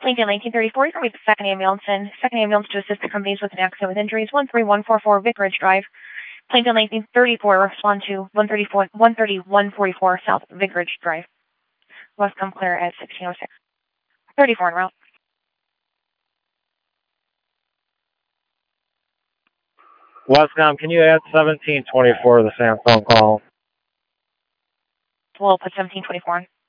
Plainfield 1934, you can read the second ambulance to assist the companies with an accident with injuries, 13144 Vicarage Drive. Plainfield 1934, respond to 13144 South Vicarage Drive. West come clear at 1606. 34 en route. Westcom, can you add 1724 to the San phone call? We'll put 1724 on.